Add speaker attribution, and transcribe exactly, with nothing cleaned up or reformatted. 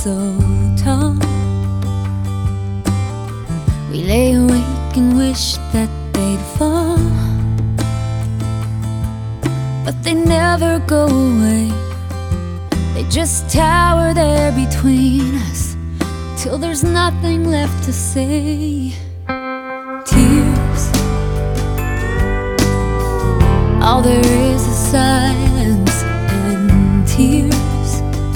Speaker 1: so tall. We lay awake and wish that they'd fall, but they never go away. They just tower there between us till there's nothing left to say. Tears, all there